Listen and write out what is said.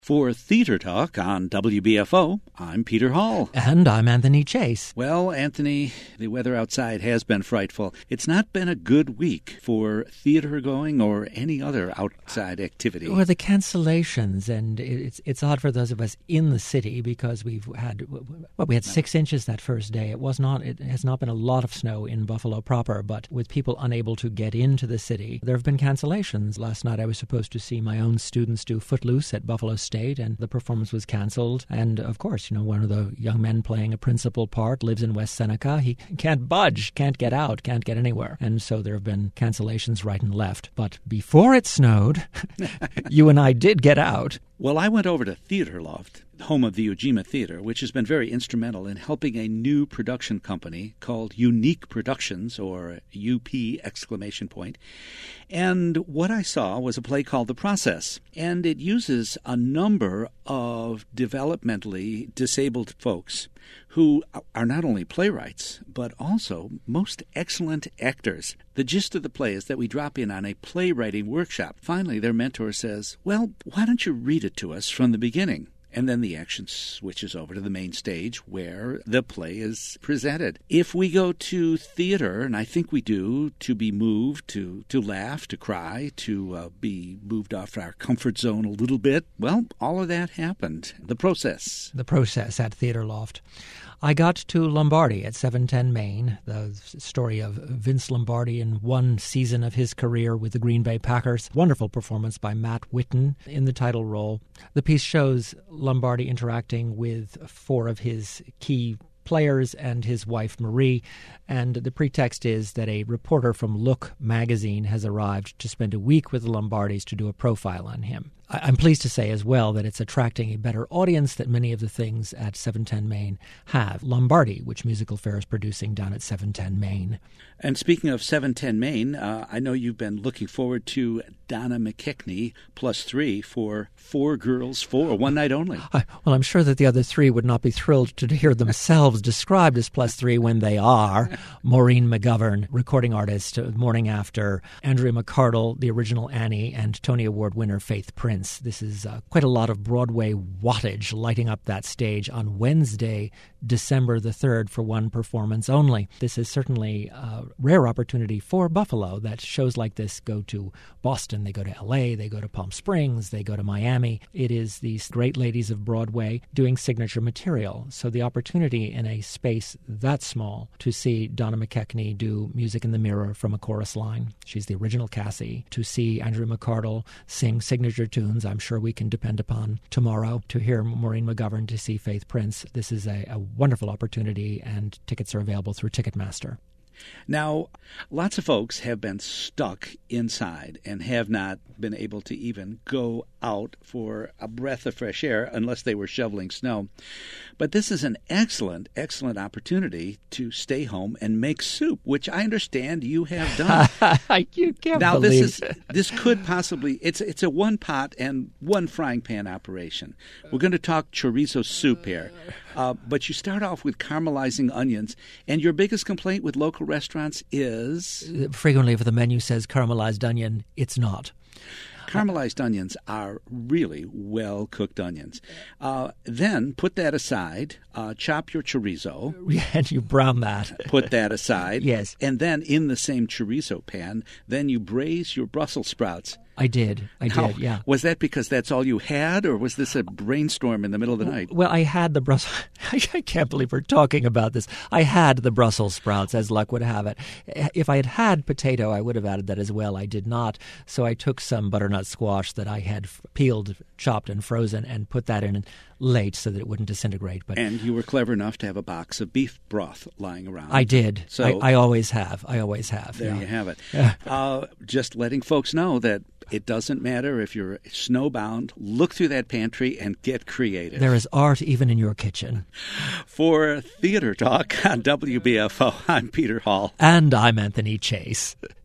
For Theater Talk on WBFO, I'm Peter Hall. And I'm Anthony Chase. Well, Anthony, the weather outside has been frightful. It's not been a good week for theater going or any other outside activity. Or the cancellations, and it's odd for those of us in the city because we had 6 inches that first day. It has not been a lot of snow in Buffalo proper, but with people unable to get into the city, there have been cancellations. Last night I was supposed to see my own students do Footloose at Buffalo State, and the performance was canceled. And of course, one of the young men playing a principal part lives in West Seneca. He can't budge, can't get out, can't get anywhere. And so there have been cancellations right and left. But before it snowed, you and I did get out. Well, I went over to Theater Loft, home of the Ujima Theater, which has been very instrumental in helping a new production company called Unique Productions, or UP ! And what I saw was a play called The Process, and it uses a number of developmentally disabled folks who are not only playwrights, but also most excellent actors. The gist of the play is that we drop in on a playwriting workshop. Finally, their mentor says, well, why don't you read it to us from the beginning? And then the action switches over to the main stage where the play is presented. If we go to theater, and I think we do, to be moved, to laugh, to cry, to be moved off our comfort zone a little bit, well, all of that happened. The process. The process at Theater Loft. I got to Lombardi at 710 Main, the story of Vince Lombardi in one season of his career with the Green Bay Packers. Wonderful performance by Matt Whitten in the title role. The piece shows Lombardi interacting with four of his key players and his wife Marie, and the pretext is that a reporter from Look magazine has arrived to spend a week with the Lombardis to do a profile on him. I'm pleased to say as well that it's attracting a better audience than many of the things at 710 Main have. Lombardi, which Musical Fair is producing down at 710 Main. And speaking of 710 Main, I know you've been looking forward to Donna McKechnie +3 for Four Girls 4, one night only. Well, I'm sure that the other three would not be thrilled to hear themselves described as +3 when they are. Maureen McGovern, recording artist, Morning After, Andrea McArdle, the original Annie, and Tony Award winner Faith Prince. This is quite a lot of Broadway wattage lighting up that stage on Wednesday, December the 3rd, for one performance only. This is certainly a rare opportunity for Buffalo that shows like this go to Boston, they go to L.A., they go to Palm Springs, they go to Miami. It is these great ladies of Broadway doing signature material. So the opportunity in a space that small to see Donna McKechnie do Music in the Mirror from a chorus line. She's the original Cassie. To see Andrea McArdle sing signature tunes I'm sure we can depend upon tomorrow. To hear Maureen McGovern, to see Faith Prince. This is a wonderful opportunity, and tickets are available through Ticketmaster. Now, lots of folks have been stuck inside and have not been able to even go out for a breath of fresh air unless they were shoveling snow. But this is an excellent, excellent opportunity to stay home and make soup, which I understand you have done. You can't now, believe this could possibly, it's a one pot and one frying pan operation. We're going to talk chorizo soup here. But you start off with caramelizing onions, and your biggest complaint with local restaurants is? Frequently, if the menu says caramelized onion, it's not. Caramelized onions are really well-cooked onions. Then put that aside, chop your chorizo. And you brown that. Put that aside. Yes. And then in the same chorizo pan, then you braise your Brussels sprouts. I did, yeah. Was that because that's all you had, or was this a brainstorm in the middle of the night? Well, I had the Brussels... I can't believe we're talking about this. I had the Brussels sprouts, as luck would have it. If I had had potato, I would have added that as well. I did not, so I took some butternut squash that I had peeled, chopped, and frozen, and put that in late so that it wouldn't disintegrate. And you were clever enough to have a box of beef broth lying around. I did. So I always have. There you have it. Just letting folks know that it doesn't matter if you're snowbound. Look through that pantry and get creative. There is art even in your kitchen. For Theater Talk on WBFO, I'm Peter Hall. And I'm Anthony Chase.